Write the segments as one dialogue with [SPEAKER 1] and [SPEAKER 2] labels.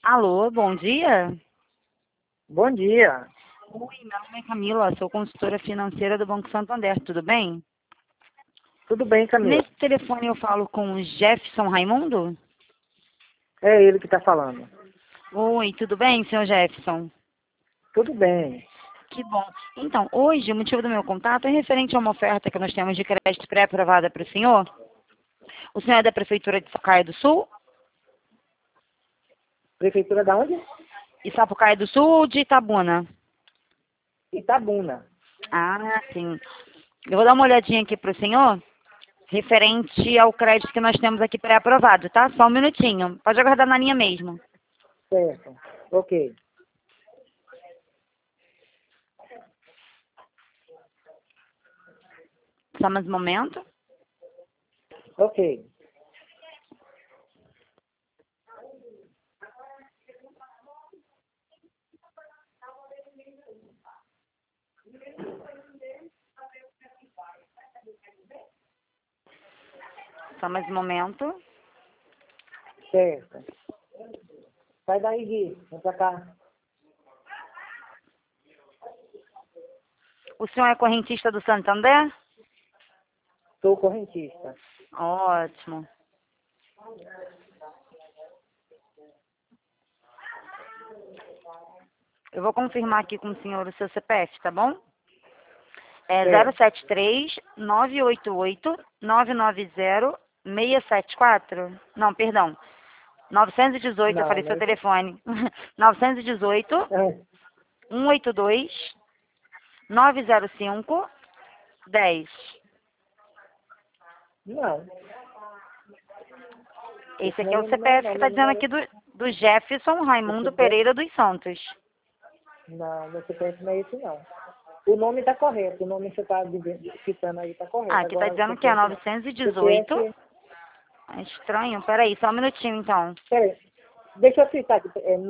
[SPEAKER 1] Alô, bom dia.
[SPEAKER 2] Bom dia.
[SPEAKER 1] Oi, meu nome é Camila, sou consultora financeira do Banco Santander, tudo bem?
[SPEAKER 2] Tudo bem, Camila?
[SPEAKER 1] Nesse telefone eu falo com o Jefferson Raimundo?
[SPEAKER 2] É ele que está falando.
[SPEAKER 1] Oi, tudo bem, senhor Jefferson?
[SPEAKER 2] Tudo bem.
[SPEAKER 1] Que bom. Então, hoje o motivo do meu contato é referente a uma oferta que nós temos de crédito pré-aprovada para o senhor. O senhor é da Prefeitura de Sapucaia do Sul?
[SPEAKER 2] Prefeitura da onde?
[SPEAKER 1] E Sapucaia do Sul ou de Itabuna?
[SPEAKER 2] Itabuna.
[SPEAKER 1] Ah, sim. Eu vou dar uma olhadinha aqui para o senhor, referente ao crédito que nós temos aqui pré-aprovado, tá? Só um minutinho. Pode aguardar na linha mesmo.
[SPEAKER 2] Certo. Ok.
[SPEAKER 1] Só mais um momento.
[SPEAKER 2] Ok.
[SPEAKER 1] Só mais um momento.
[SPEAKER 2] Certo. Sai daí, Gui. Vem pra cá.
[SPEAKER 1] O senhor é correntista do Santander?
[SPEAKER 2] Sou correntista.
[SPEAKER 1] Ótimo. Eu vou confirmar aqui com o senhor o seu CPF, tá bom? É
[SPEAKER 2] Certo.
[SPEAKER 1] 073-988-990-674? Não, perdão. 918, eu
[SPEAKER 2] Não,
[SPEAKER 1] falei seu
[SPEAKER 2] mas...
[SPEAKER 1] telefone. 918
[SPEAKER 2] É.
[SPEAKER 1] 182 905 10.
[SPEAKER 2] Não.
[SPEAKER 1] Esse
[SPEAKER 2] Esse
[SPEAKER 1] aqui é
[SPEAKER 2] não é
[SPEAKER 1] o
[SPEAKER 2] meu número,
[SPEAKER 1] CPF
[SPEAKER 2] não.
[SPEAKER 1] que está
[SPEAKER 2] Meu
[SPEAKER 1] dizendo
[SPEAKER 2] número...
[SPEAKER 1] aqui do Jefferson
[SPEAKER 2] O
[SPEAKER 1] Raimundo
[SPEAKER 2] CPF...
[SPEAKER 1] Pereira dos Santos.
[SPEAKER 2] Não, meu CPF não é esse, não. O nome está correto. O nome que você está citando aí está
[SPEAKER 1] Ah,
[SPEAKER 2] correto.
[SPEAKER 1] aqui está
[SPEAKER 2] Agora, o
[SPEAKER 1] dizendo que é
[SPEAKER 2] CPF...
[SPEAKER 1] 918.
[SPEAKER 2] CPF...
[SPEAKER 1] É estranho. Peraí, só um minutinho então.
[SPEAKER 2] Peraí. Deixa eu citar aqui. É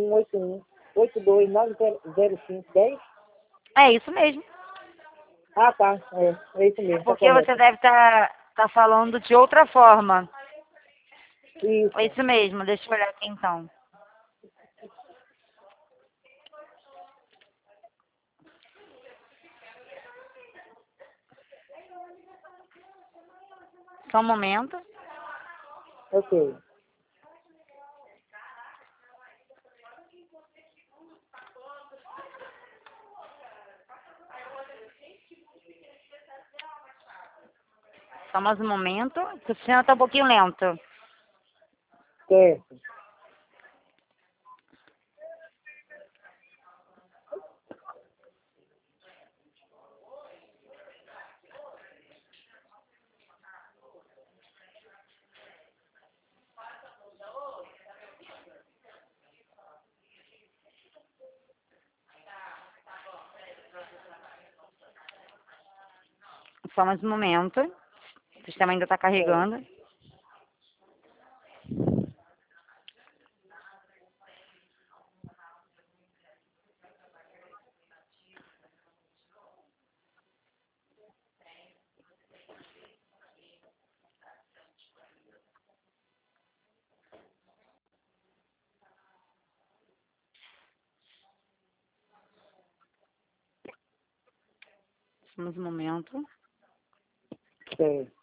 [SPEAKER 2] 9181-82-905-10.
[SPEAKER 1] É isso mesmo.
[SPEAKER 2] Ah, tá. É isso
[SPEAKER 1] É
[SPEAKER 2] mesmo, tá
[SPEAKER 1] porque você
[SPEAKER 2] correto.
[SPEAKER 1] deve estar falando de outra forma. É
[SPEAKER 2] Isso.
[SPEAKER 1] isso mesmo. Deixa eu olhar aqui então. Só um momento.
[SPEAKER 2] Ok.
[SPEAKER 1] Só mais um momento. Que o sistema está um pouquinho lento.
[SPEAKER 2] Certo.
[SPEAKER 1] Só mais um momento. O sistema ainda está
[SPEAKER 2] Certo.
[SPEAKER 1] carregando. Só mais um momento.
[SPEAKER 2] Certo.